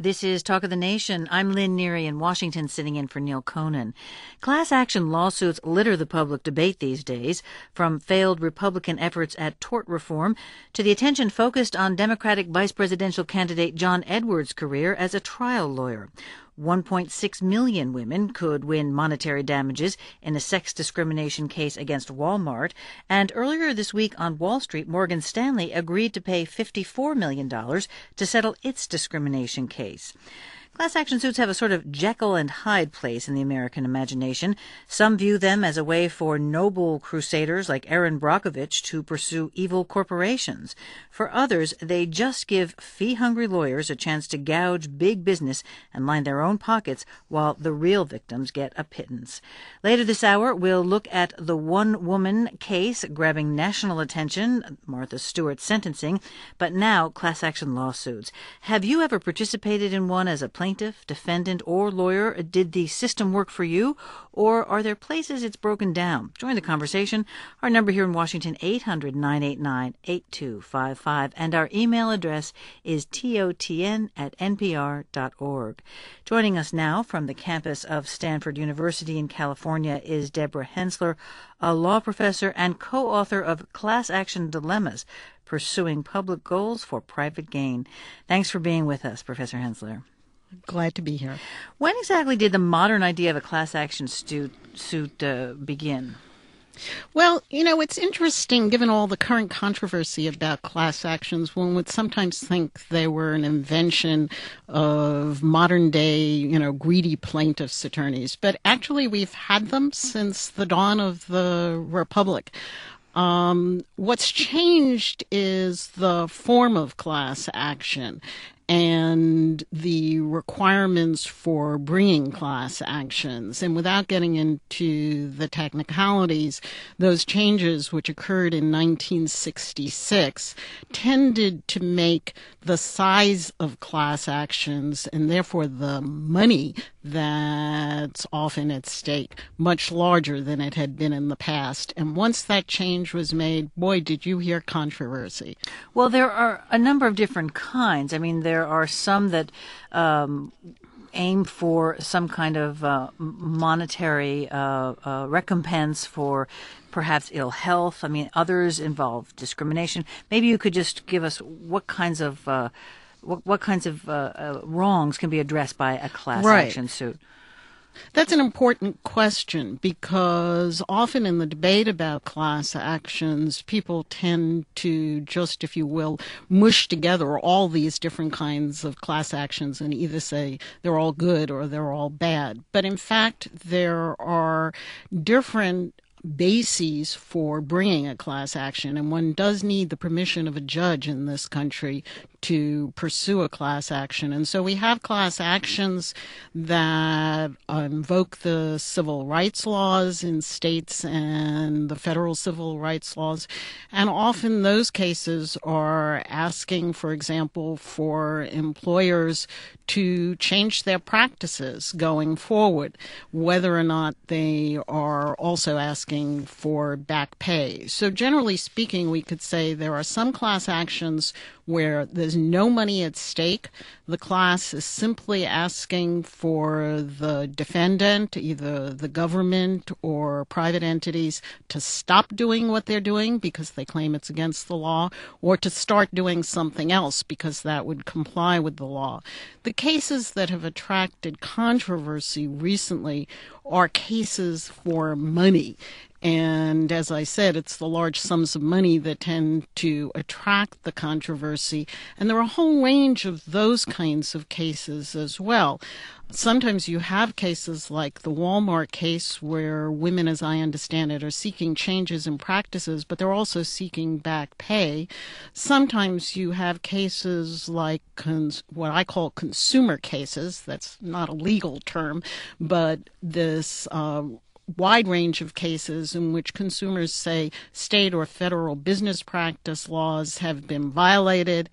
This is Talk of the Nation. I'm Lynn Neary in Washington, sitting in for Neil Conan. Class action lawsuits litter the public debate these days, from failed Republican efforts at tort reform to the attention focused on Democratic vice presidential candidate John Edwards' career as a trial lawyer. 1.6 million women could win monetary damages in a sex discrimination case against Walmart, and earlier this week on Wall Street, Morgan Stanley agreed to pay $54 million to settle its discrimination case. Class action suits have a sort of Jekyll and Hyde place in the American imagination. Some view them as a way for noble crusaders like Erin Brockovich to pursue evil corporations. For others, they just give fee-hungry lawyers a chance to gouge big business and line their own pockets while the real victims get a pittance. Later this hour, we'll look at the one-woman case grabbing national attention, Martha Stewart's sentencing, but now class action lawsuits. Have you ever participated in one as a plaintiff, defendant, or lawyer? Did the system work for you, or are there places it's broken down? Join the conversation. Our number here in Washington, 800-989-8255, and our email address is totn@npr.org. Joining us now from the campus of Stanford University in California is Deborah Hensler, a law professor and co-author of Class Action Dilemmas, Pursuing Public Goals for Private Gain. Thanks for being with us, Professor Hensler. Glad to be here. When exactly did the modern idea of a class action suit begin? Well, it's interesting, given all the current controversy about class actions, one would sometimes think they were an invention of modern day, greedy plaintiffs' attorneys. But actually, we've had them since the dawn of the Republic. What's changed is the form of class action and the requirements for bringing class actions. And without getting into the technicalities, those changes which occurred in 1966 tended to make the size of class actions and therefore the money that's often at stake much larger than it had been in the past. And once that change was made, boy, did you hear controversy. Well, there are a number of different kinds. I mean, there are some that aim for some kind of monetary recompense for perhaps ill health. I mean, others involve discrimination. Maybe you could just give us what kinds of wrongs can be addressed by a class action suit. That's an important question because often in the debate about class actions, people tend to just, if you will, mush together all these different kinds of class actions and either say they're all good or they're all bad. But in fact, there are different bases for bringing a class action, and one does need the permission of a judge in this country to pursue a class action. And so we have class actions that invoke the civil rights laws in states and the federal civil rights laws. And often those cases are asking, for example, for employers to change their practices going forward, whether or not they are also asking for back pay. So generally speaking, we could say there are some class actions where there's no money at stake. The class is simply asking for the defendant, either the government or private entities, to stop doing what they're doing because they claim it's against the law, or to start doing something else because that would comply with the law. The cases that have attracted controversy recently are cases for money. And as I said, it's the large sums of money that tend to attract the controversy. And there are a whole range of those kinds of cases as well. Sometimes you have cases like the Walmart case where women, as I understand it, are seeking changes in practices, but they're also seeking back pay. Sometimes you have cases like what I call consumer cases. That's not a legal term, but this wide range of cases in which consumers say state or federal business practice laws have been violated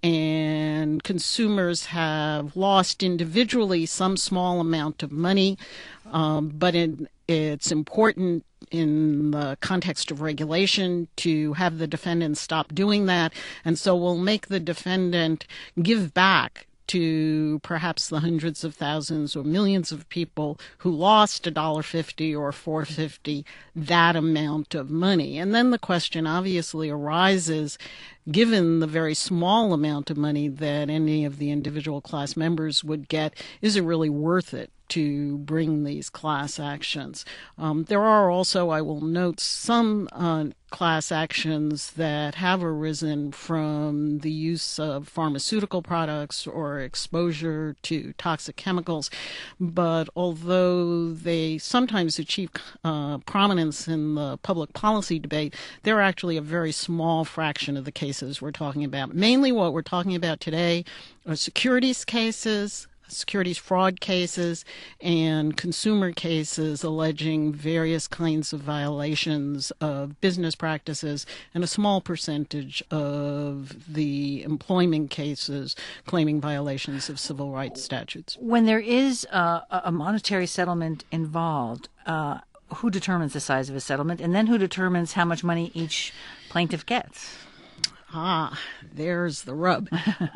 and consumers have lost individually some small amount of money, but it's important in the context of regulation to have the defendant stop doing that, and so we'll make the defendant give back to perhaps the hundreds of thousands or millions of people who lost $1.50 or $4.50, that amount of money. And then the question obviously arises, given the very small amount of money that any of the individual class members would get, is it really worth it to bring these class actions? There are also, I will note, some class actions that have arisen from the use of pharmaceutical products or exposure to toxic chemicals. But although they sometimes achieve prominence in the public policy debate, they're actually a very small fraction of the cases we're talking about. Mainly what we're talking about today are securities cases, securities fraud cases, and consumer cases alleging various kinds of violations of business practices, and a small percentage of the employment cases claiming violations of civil rights statutes. When there is a monetary settlement involved, who determines the size of a settlement, and then who determines how much money each plaintiff gets? There's the rub.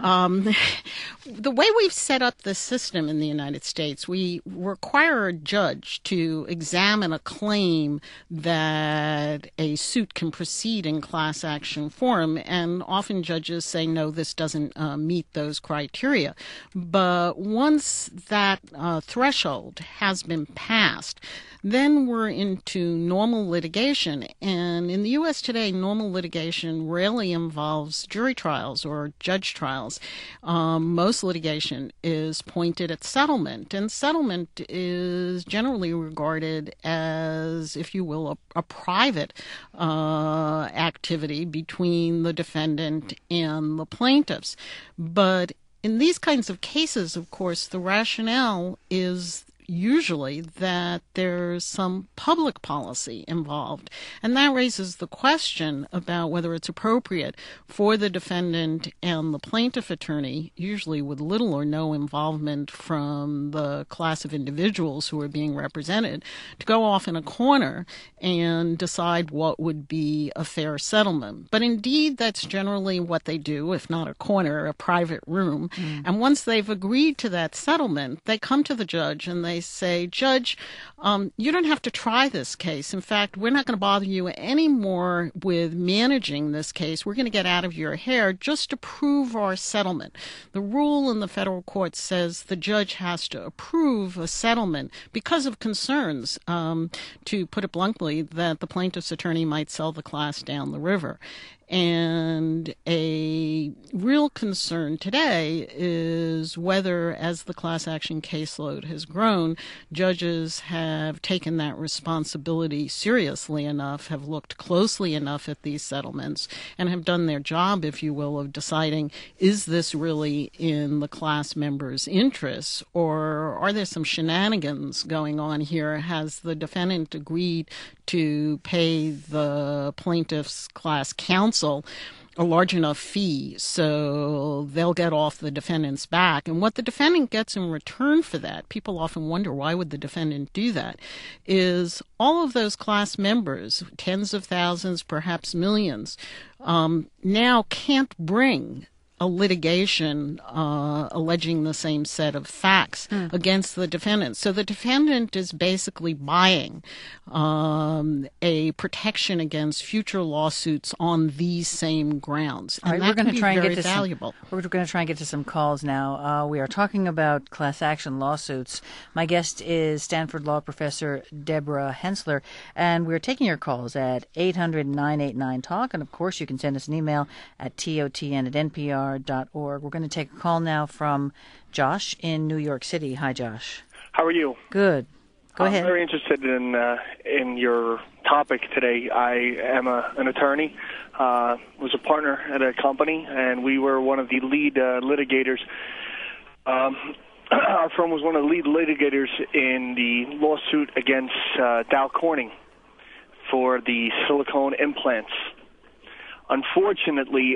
The way we've set up the system in the United States, we require a judge to examine a claim that a suit can proceed in class action form, and often judges say, no, this doesn't meet those criteria. But once that threshold has been passed, then we're into normal litigation. And in the U.S. today, normal litigation rarely involves jury trials or judge trials. Most litigation is pointed at settlement. And settlement is generally regarded as, if you will, a private activity between the defendant and the plaintiffs. But in these kinds of cases, of course, the rationale is usually that there's some public policy involved. And that raises the question about whether it's appropriate for the defendant and the plaintiff attorney, usually with little or no involvement from the class of individuals who are being represented, to go off in a corner and decide what would be a fair settlement. But indeed, that's generally what they do, if not a corner, a private room. And once they've agreed to that settlement, they come to the judge and they say, Judge, you don't have to try this case. In fact, we're not going to bother you anymore with managing this case. We're going to get out of your hair just to approve our settlement. The rule in the federal court says the judge has to approve a settlement because of concerns, to put it bluntly, that the plaintiff's attorney might sell the class down the river. And a real concern today is whether, as the class action caseload has grown, judges have taken that responsibility seriously enough, have looked closely enough at these settlements, and have done their job, if you will, of deciding, is this really in the class members' interests, or are there some shenanigans going on here? Has the defendant agreed to pay the plaintiff's class counsel a large enough fee so they'll get off the defendant's back? And what the defendant gets in return for that, people often wonder, why would the defendant do that, is all of those class members, tens of thousands, perhaps millions, now can't bring a litigation alleging the same set of facts against the defendant. So the defendant is basically buying a protection against future lawsuits on these same grounds. And that can be very valuable. We're going to try and get to some calls now. We are talking about class action lawsuits. My guest is Stanford Law Professor Deborah Hensler, and we're taking your calls at 800-989-TALK. And, of course, you can send us an email at totn@npr.org. We're going to take a call now from Josh in New York City. Hi, Josh. How are you? Good. Go ahead. I'm very interested in your topic today. I am an attorney, was a partner at a company, and we were one of the lead litigators. Our firm was one of the lead litigators in the lawsuit against Dow Corning for the silicone implants. Unfortunately,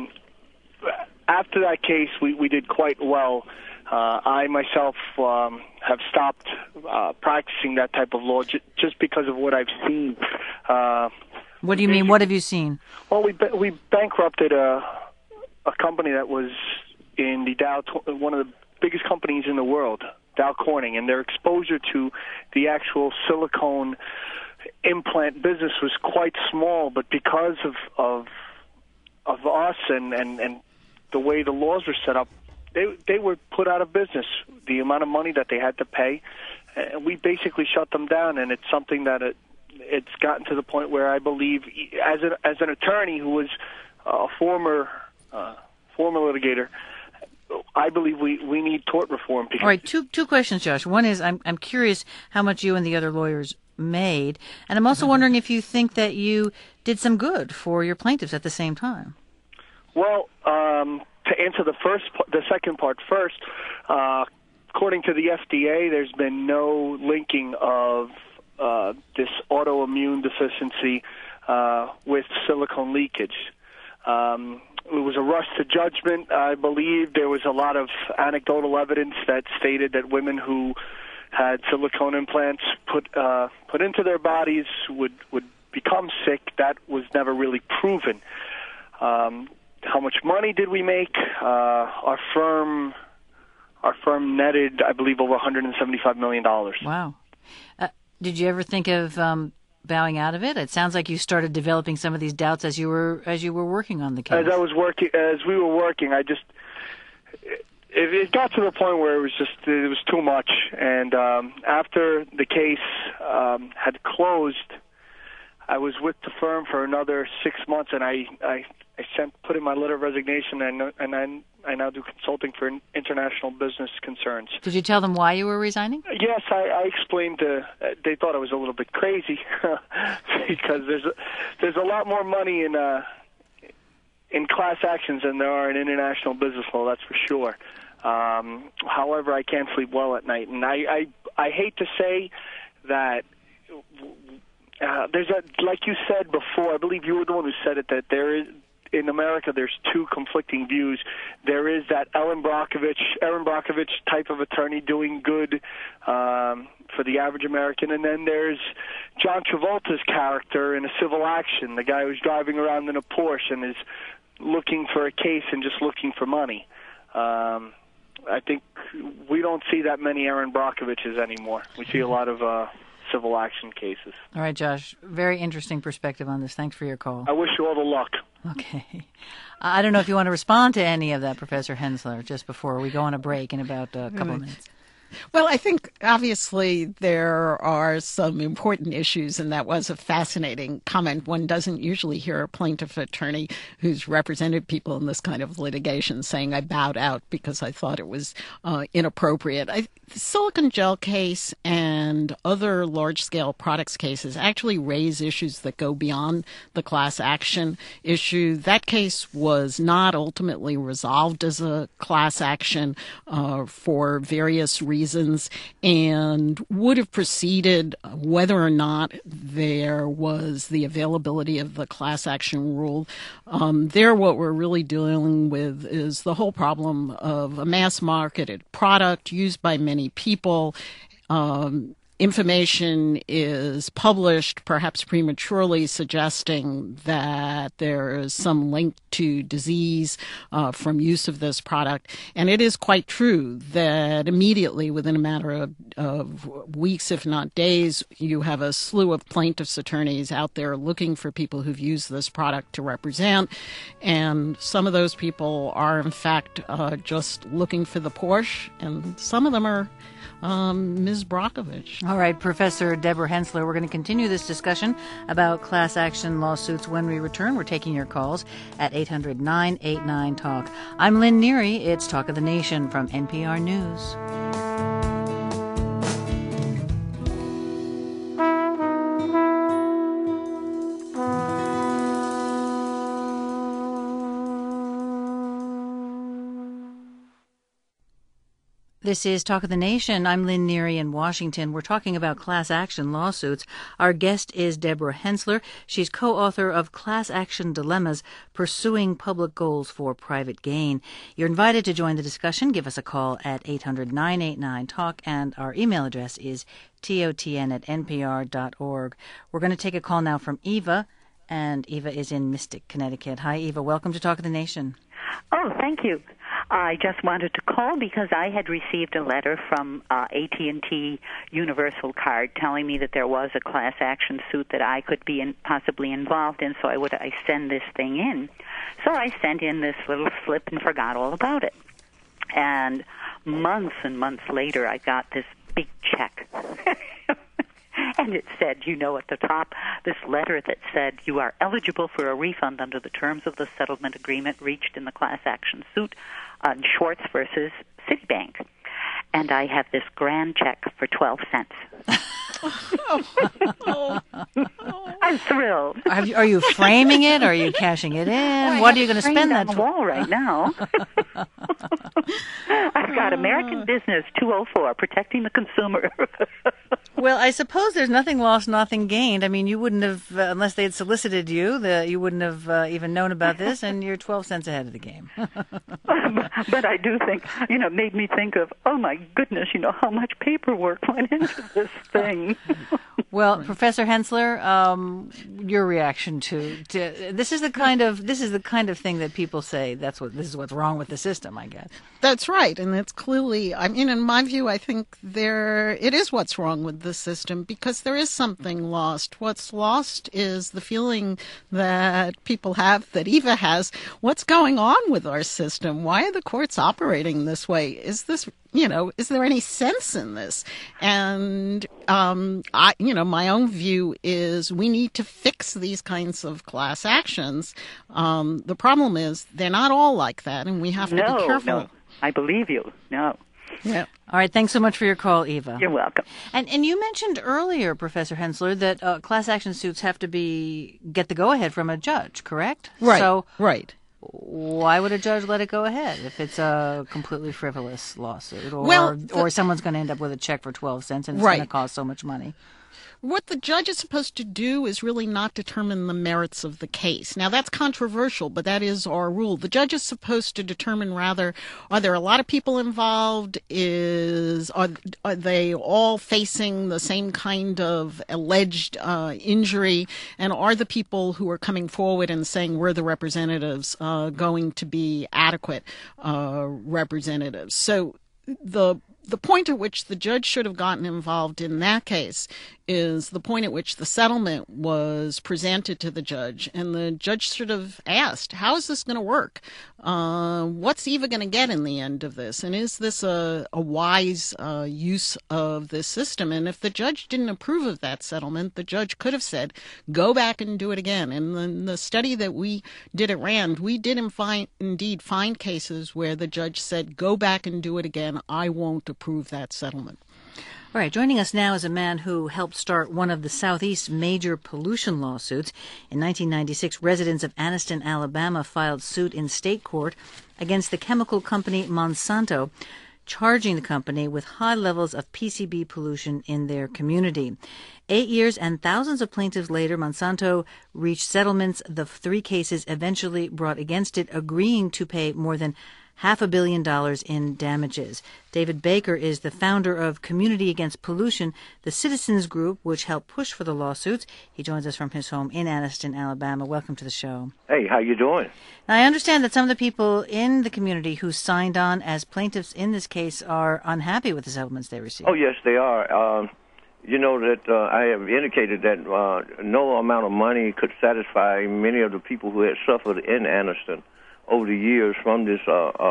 after that case, we did quite well. I myself have stopped practicing that type of law just because of what I've seen. What do you mean? What have you seen? Well, we bankrupted a company that was in the one of the biggest companies in the world, Dow Corning, and their exposure to the actual silicone implant business was quite small. But because of us and the way the laws were set up, they were put out of business. The amount of money that they had to pay, we basically shut them down, and it's something that it's gotten to the point where I believe, as an attorney who was a former litigator, I believe we need tort reform. All right, two questions, Josh. One is I'm curious how much you and the other lawyers made, and I'm also wondering if you think that you did some good for your plaintiffs at the same time. Well, to answer the second part first, according to the FDA, there's been no linking of this autoimmune deficiency with silicone leakage. It was a rush to judgment. I believe there was a lot of anecdotal evidence that stated that women who had silicone implants put into their bodies would become sick. That was never really proven. How much money did we make? Our firm netted, I believe, over $175 million. Wow. Did you ever think of bowing out of it? It sounds like you started developing some of these doubts as you were working on the case. As we were working, it got to the point where it was too much. And after the case had closed, I was with the firm for another 6 months, and I put in my letter of resignation, and I now do consulting for international business concerns. Did you tell them why you were resigning? Yes, I explained. They thought I was a little bit crazy because there's a lot more money in class actions than there are in international business law. That's for sure. However, I can't sleep well at night, and I hate to say that. Like you said before, I believe you were the one who said it, that there is, in America, there's two conflicting views. There is that Erin Brockovich type of attorney doing good for the average American, and then there's John Travolta's character in a civil action, the guy who's driving around in a Porsche and is looking for a case and just looking for money. I think we don't see that many Erin Brockoviches anymore. We see a lot of civil action cases. All right, Josh. Very interesting perspective on this. Thanks for your call. I wish you all the luck. Okay. I don't know if you want to respond to any of that, Professor Hensler, just before we go on a break in about a couple of minutes. Well, I think obviously there are some important issues, and that was a fascinating comment. One doesn't usually hear a plaintiff attorney who's represented people in this kind of litigation saying, I bowed out because I thought it was inappropriate. The silicone gel case and other large-scale products cases actually raise issues that go beyond the class action issue. That case was not ultimately resolved as a class action for various reasons and would have proceeded whether or not there was the availability of the class action rule. There, what we're really dealing with is the whole problem of a mass-marketed product used by many people. Information is published, perhaps prematurely, suggesting that there is some link to disease from use of this product. And it is quite true that immediately, within a matter of weeks, if not days, you have a slew of plaintiffs' attorneys out there looking for people who've used this product to represent. And some of those people are, in fact, just looking for the Porsche, and some of them are Ms. Brockovich. All right, Professor Deborah Hensler, we're going to continue this discussion about class action lawsuits when we return. We're taking your calls at 800-989-TALK. I'm Lynn Neary. It's Talk of the Nation from NPR News. This is Talk of the Nation. I'm Lynn Neary in Washington. We're talking about class action lawsuits. Our guest is Deborah Hensler. She's co-author of Class Action Dilemmas, Pursuing Public Goals for Private Gain. You're invited to join the discussion. Give us a call at 800-989-TALK, and our email address is totn@npr.org. We're going to take a call now from Eva, and Eva is in Mystic, Connecticut. Hi, Eva. Welcome to Talk of the Nation. Oh, thank you. I just wanted to call because I had received a letter from AT&T Universal Card telling me that there was a class action suit that I could be possibly involved in, so I send this thing in. So I sent in this little slip and forgot all about it. And months and months later, I got this big check. And it said, at the top, this letter that said, you are eligible for a refund under the terms of the settlement agreement reached in the class action suit on Schwartz versus Citibank. And I have this grand check for 12 cents. I'm thrilled. Are you framing it? Are you cashing it in? What are you going to spend that on the wall right now? I've got American Business 204, protecting the consumer. Well, I suppose there's nothing lost, nothing gained. I mean, you wouldn't have, unless they had solicited you, you wouldn't have even known about this, and you're 12 cents ahead of the game. But I do think, made me think of, oh my goodness, how much paperwork went into this thing. Well, Professor Hensler, your reaction to this is the kind of thing that people say this is what's wrong with the system, I guess. That's right, and it's clearly, in my view, I think it is what's wrong with the system, because there is something lost. What's lost is the feeling that people have, that Eva has, what's going on with our system? Why are the courts operating this way? Is this, is there any sense in this? And, my own view is we need to fix these kinds of class actions. The problem is they're not all like that, and we have to be careful. No, I believe you. No. Yeah. All right. Thanks so much for your call, Eva. You're welcome. And you mentioned earlier, Professor Hensler, that class action suits have to get the go-ahead from a judge, correct? Right. So right. Why would a judge let it go ahead if it's a completely frivolous lawsuit, or someone's going to end up with a check for 12 cents and it's going to cost so much money? What the judge is supposed to do is really not determine the merits of the case. Now, that's controversial, but that is our rule. The judge is supposed to determine rather, are there a lot of people involved? Are they all facing the same kind of alleged injury? And are the people who are coming forward and saying we're the representatives going to be adequate representatives? So the point at which the judge should have gotten involved in that case is the point at which the settlement was presented to the judge, and the judge should have asked, how is this going to work? What's Eva going to get in the end of this? And is this a wise use of this system? And if the judge didn't approve of that settlement, the judge could have said, go back and do it again. And in the study that we did at RAND, we did indeed find cases where the judge said, go back and do it again. I won't approve that settlement. All right, joining us now is a man who helped start one of the Southeast's major pollution lawsuits. In 1996, residents of Anniston, Alabama, filed suit in state court against the chemical company Monsanto, charging the company with high levels of PCB pollution in their community. 8 years and thousands of plaintiffs later, Monsanto reached settlements. The 3 cases eventually brought against it, agreeing to pay more than $500 million in damages. David Baker is the founder of Community Against Pollution, the citizens group which helped push for the lawsuits. He joins us from his home in Anniston, Alabama. Welcome to the show. Hey, how you doing? Now, I understand that some of the people in the community who signed on as plaintiffs in this case are unhappy with the settlements they received. Oh, yes, they are. I have indicated that no amount of money could satisfy many of the people who had suffered in Anniston over the years from this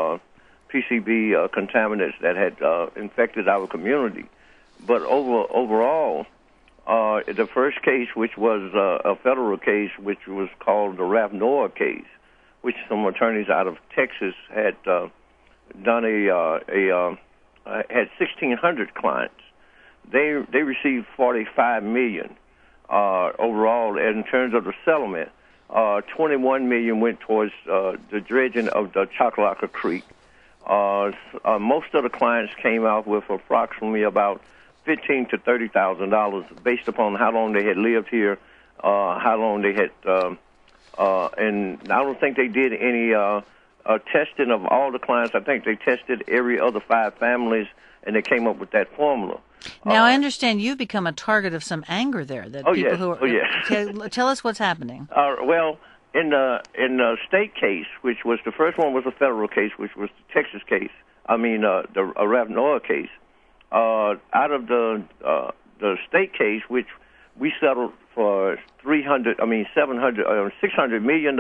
PCB contaminants that had infected our community. But overall, the first case, which was a federal case, which was called the Ralph Noah case, which some attorneys out of Texas had done had 1,600 clients. They received $45 million overall. And in terms of the settlement, $21 million went towards the dredging of the Choccolocco Creek. Most of the clients came out with approximately about $15,000 to $30,000 based upon how long they had lived here, how long they had, and I don't think they did any testing of all the clients. I think they tested every other 5 families, and they came up with that formula. Now, I understand you've become a target of some anger there. That Oh, people yes. Who are, oh, yes. Tell us what's happening. Well, in the state case, which was the first one was a federal case, which was the Texas case. The Ravenoa case. Out of the state case, which we settled for $600 million,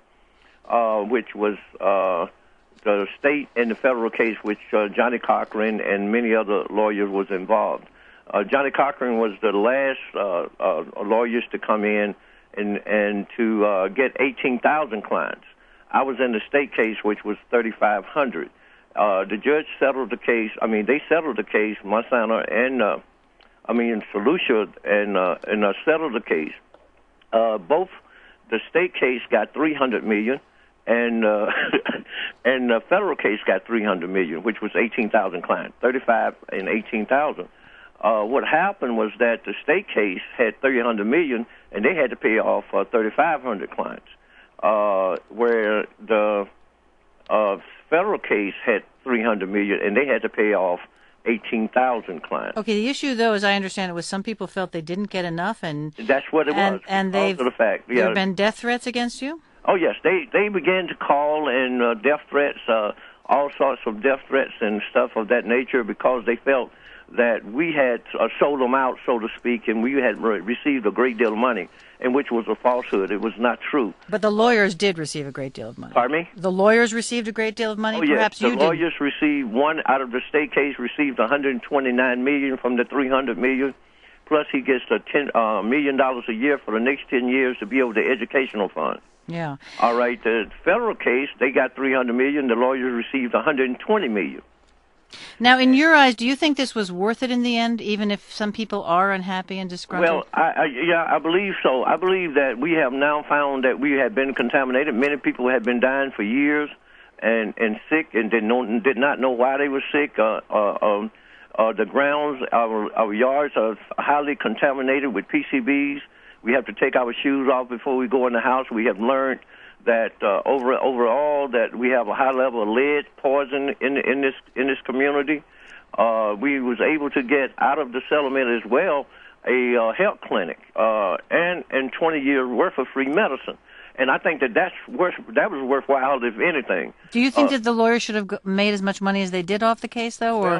which was the state and the federal case, which Johnnie Cochran and many other lawyers was involved. Johnnie Cochran was the last lawyers to come in and to get 18,000 clients. I was in the state case, which was 3,500. The judge settled the case. They settled the case, Monsanto and Solutia, and settled the case. Both the state case got $300 million, and and the federal case got $300 million, which was 18,000 clients, 35 and 18,000. What happened was that the state case had $300 million, and they had to pay off 3,500 clients, where the federal case had $300 million, and they had to pay off 18,000 clients. Okay, the issue, though, as I understand it, was some people felt they didn't get enough, and that's what it was. And there have been death threats against you? Oh yes, they began to call and death threats, all sorts of death threats and stuff of that nature, because they felt that we had sold them out, so to speak, and we had received a great deal of money, and which was a falsehood. It was not true. But the lawyers did receive a great deal of money. Pardon me? The lawyers received a great deal of money? Oh, Perhaps yes. you The lawyers received, one out of the state case received $129 million from the $300 million, plus he gets $10 million a year for the next 10 years to be able to educational fund. Yeah. All right. The federal case, they got $300 million. The lawyers received $120 million. Now, in your eyes, do you think this was worth it in the end, even if some people are unhappy and disgruntled? Well, I believe so. I believe that we have now found that we have been contaminated. Many people have been dying for years and sick and did not know why they were sick. The grounds, our yards are highly contaminated with PCBs. We have to take our shoes off before we go in the house. We have learned that overall that we have a high level of lead poison in this community. We was able to get out of the settlement as well a health clinic and 20 years worth of free medicine. And I think that was worthwhile, if anything. Do you think that the lawyers should have made as much money as they did off the case, though? Or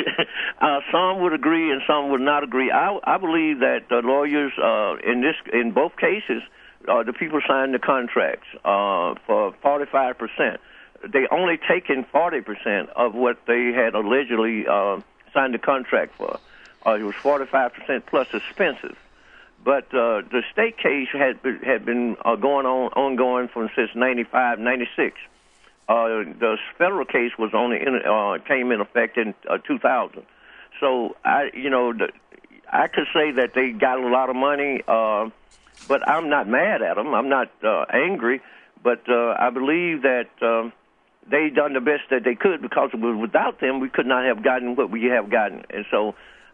some would agree and some would not agree. I believe that the lawyers in both cases, the people signed the contracts for 45%. They only taken 40% of what they had allegedly signed the contract for. It was 45% plus expenses. But the state case had been ongoing since 95, 96. The federal case was came in effect in 2000. So I could say that they got a lot of money, but I'm not mad at them. I'm not angry, but I believe that they done the best that they could, because without them we could not have gotten what we have gotten. And so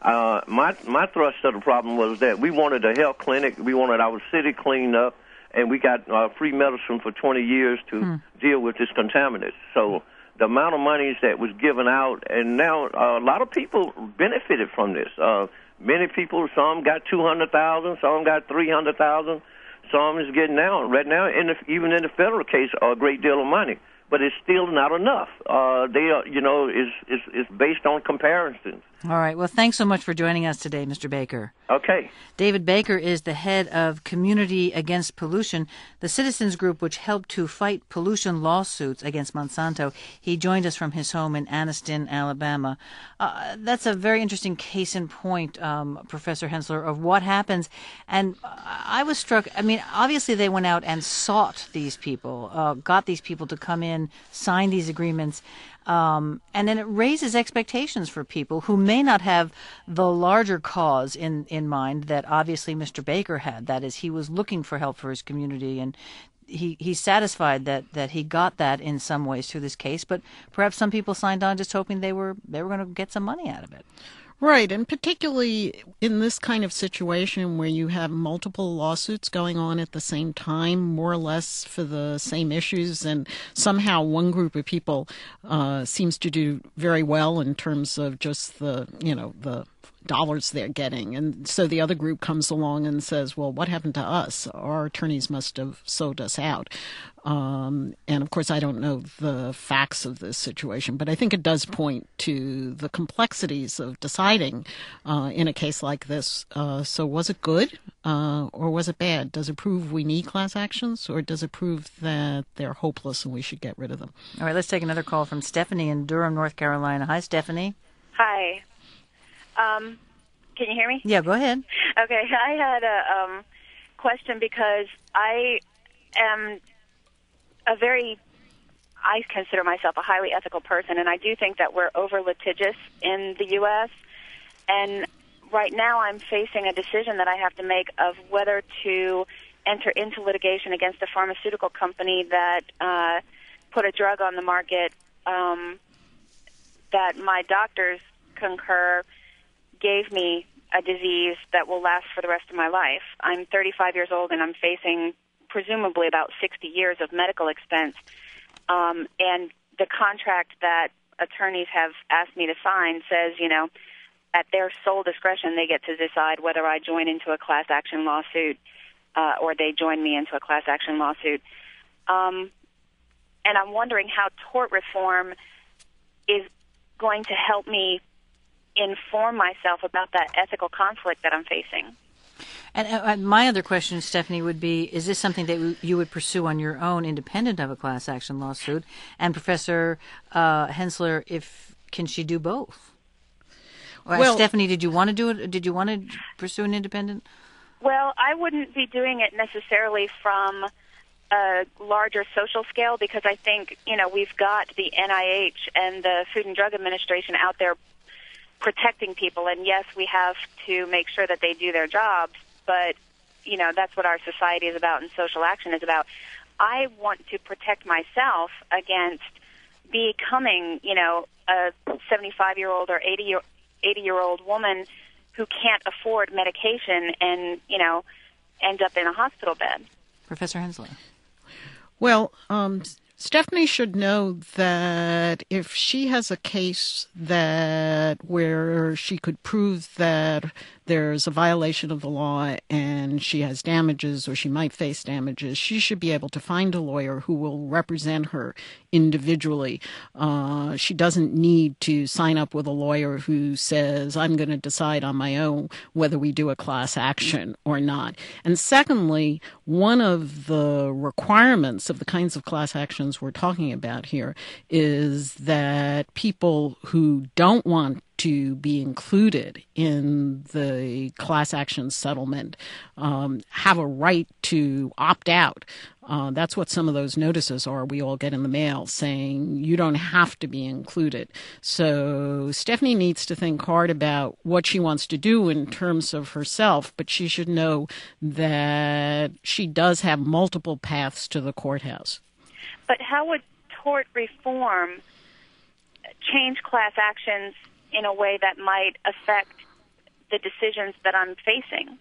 my thrust of the problem was that we wanted a health clinic, we wanted our city cleaned up, and we got free medicine for 20 years to deal with this contaminant. So the amount of monies that was given out, and now a lot of people benefited from this. Many people, some got 200,000, some got 300,000, some is getting now right now. Even in the federal case, a great deal of money, but it's still not enough. They are, it's based on comparisons. All right. Well, thanks so much for joining us today, Mr. Baker. Okay. David Baker is the head of Community Against Pollution, the citizens group which helped to fight pollution lawsuits against Monsanto. He joined us from his home in Anniston, Alabama. That's a very interesting case in point, Professor Hensler, of what happens. And I was struck. Obviously they went out and sought these people, got these people to come in, sign these agreements. And then it raises expectations for people who may not have the larger cause in mind that obviously Mr. Baker had. That is, he was looking for help for his community, and he's satisfied that he got that in some ways through this case. But perhaps some people signed on just hoping they were going to get some money out of it. Right, and particularly in this kind of situation where you have multiple lawsuits going on at the same time, more or less for the same issues, and somehow one group of people seems to do very well in terms of just the dollars they're getting. And so the other group comes along and says, well, what happened to us? Our attorneys must have sold us out. And of course, I don't know the facts of this situation, but I think it does point to the complexities of deciding in a case like this. So was it good or was it bad? Does it prove we need class actions, or does it prove that they're hopeless and we should get rid of them? All right, let's take another call from Stephanie in Durham, North Carolina. Hi, Stephanie. Hi. Can you hear me? Yeah, go ahead. Okay, I had a question because I am I consider myself a highly ethical person, and I do think that we're over litigious in the U.S. And right now I'm facing a decision that I have to make of whether to enter into litigation against a pharmaceutical company that put a drug on the market that my doctors concur gave me a disease that will last for the rest of my life. I'm 35 years old, and I'm facing presumably about 60 years of medical expense. And the contract that attorneys have asked me to sign says, at their sole discretion, they get to decide whether I join into a class action lawsuit or they join me into a class action lawsuit. And I'm wondering how tort reform is going to help me inform myself about that ethical conflict that I'm facing. And my other question, Stephanie, would be, is this something that you would pursue on your own independent of a class action lawsuit? And Professor Hensler, can she do both? Well, Stephanie, did you want to do it? Did you want to pursue an independent? Well, I wouldn't be doing it necessarily from a larger social scale because I think, we've got the NIH and the Food and Drug Administration out there protecting people, and yes, we have to make sure that they do their jobs, but, that's what our society is about and social action is about. I want to protect myself against becoming, a 75-year-old or 80-year-old woman who can't afford medication and, ends up in a hospital bed. Professor Hensler. Well, Stephanie should know that if she has a case where she could prove that there's a violation of the law and she has damages or she might face damages, she should be able to find a lawyer who will represent her individually. She doesn't need to sign up with a lawyer who says, I'm going to decide on my own whether we do a class action or not. And secondly, one of the requirements of the kinds of class actions we're talking about here is that people who don't want to be included in the class action settlement have a right to opt out. That's what some of those notices are we all get in the mail saying you don't have to be included. So Stephanie needs to think hard about what she wants to do in terms of herself, but she should know that she does have multiple paths to the courthouse. But how would tort reform change class actions in a way that might affect the decisions that I'm facing?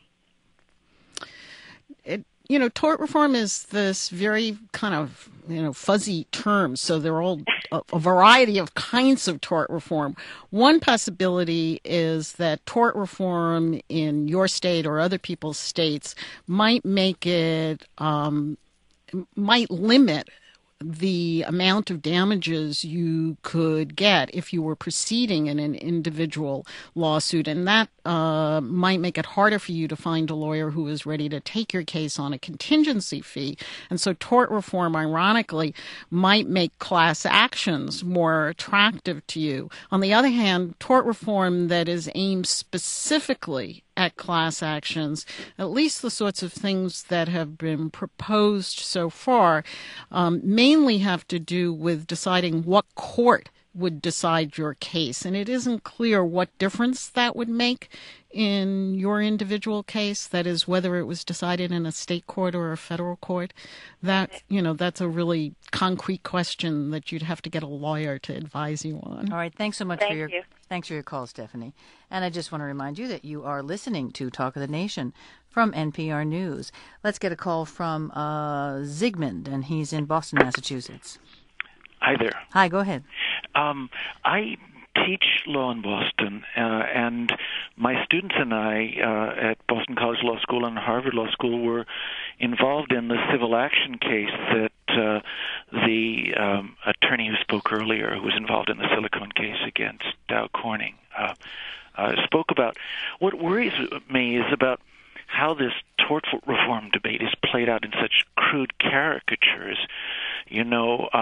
Tort reform is this very kind of, fuzzy term. So there are all a variety of kinds of tort reform. One possibility is that tort reform in your state or other people's states might make it, might limit the amount of damages you could get if you were proceeding in an individual lawsuit, and that might make it harder for you to find a lawyer who is ready to take your case on a contingency fee. And so tort reform, ironically, might make class actions more attractive to you. On the other hand, tort reform that is aimed specifically at class actions, at least the sorts of things that have been proposed so far, mainly have to do with deciding what court would decide your case. And it isn't clear what difference that would make in your individual case, that is, whether it was decided in a state court or a federal court. That, that's a really concrete question that you'd have to get a lawyer to advise you on. All right, thanks so much thanks for your call, Stephanie. And I just want to remind you that you are listening to Talk of the Nation from NPR News. Let's get a call from Zygmunt, and he's in Boston, Massachusetts. Hi there. Hi, go ahead. I teach law in Boston, and my students and I at Boston College Law School and Harvard Law School were involved in the civil action case that the attorney who spoke earlier, who was involved in the Silicon case against Dow Corning, spoke about. What worries me is about how this tort reform debate is played out in such crude caricatures, and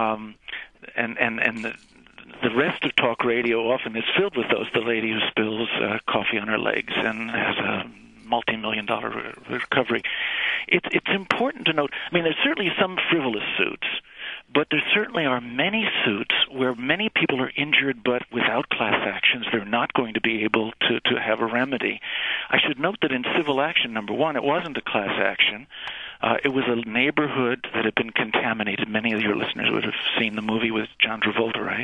the rest of talk radio often is filled with those. The lady who spills coffee on her legs and has a multi-million-dollar recovery. It's important to note, there's certainly some frivolous suits, but there certainly are many suits where many people are injured, but without class actions, they're not going to be able to have a remedy. I should note that in civil action, number one, it wasn't a class action. It was a neighborhood that had been contaminated. Many of your listeners would have seen the movie with John Travolta, right?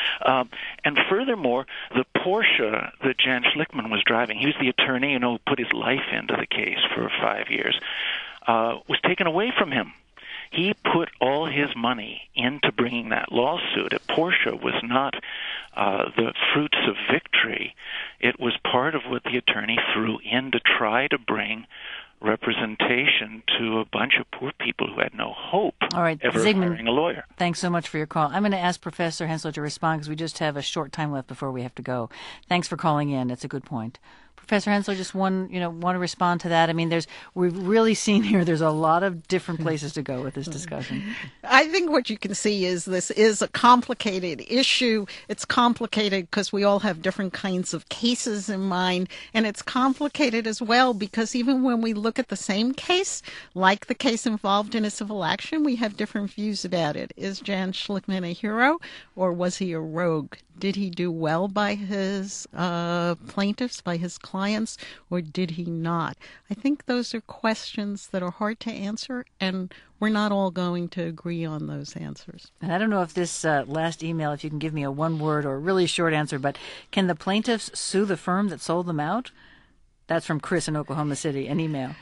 And furthermore, the Porsche that Jan Schlickman was driving, he was the attorney, who put his life into the case for 5 years, was taken away from him. He put all his money into bringing that lawsuit. Porsche was not the fruits of victory. It was part of what the attorney threw in to try to bring representation to a bunch of poor people who had no hope ever hiring a lawyer. Thanks so much for your call. I'm going to ask Professor Hensler to respond because we just have a short time left before we have to go. Thanks for calling in. It's a good point. Professor Hensler, just want to respond to that? We've really seen here there's a lot of different places to go with this discussion. I think what you can see is this is a complicated issue. It's complicated because we all have different kinds of cases in mind, and it's complicated as well because even when we look at the same case, like the case involved in a civil action, we have different views about it. Is Jan Schlickman a hero, or was he a rogue? Did he do well by his plaintiffs, by his clients, or did he not? I think those are questions that are hard to answer, and we're not all going to agree on those answers. And I don't know if this last email, if you can give me a one-word or really short answer, but can the plaintiffs sue the firm that sold them out? That's from Chris in Oklahoma City, an email.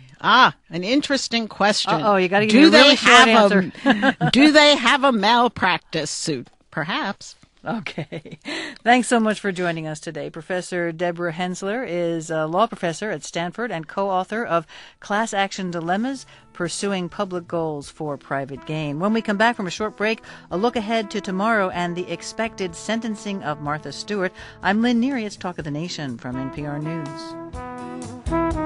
An interesting question. You got to give me a really short answer. Do they have a malpractice suit? Perhaps. Okay. Thanks so much for joining us today. Professor Deborah Hensler is a law professor at Stanford and co-author of Class Action Dilemmas, Pursuing Public Goals for Private Gain. When we come back from a short break, a look ahead to tomorrow and the expected sentencing of Martha Stewart. I'm Lynn Neary. It's Talk of the Nation from NPR News.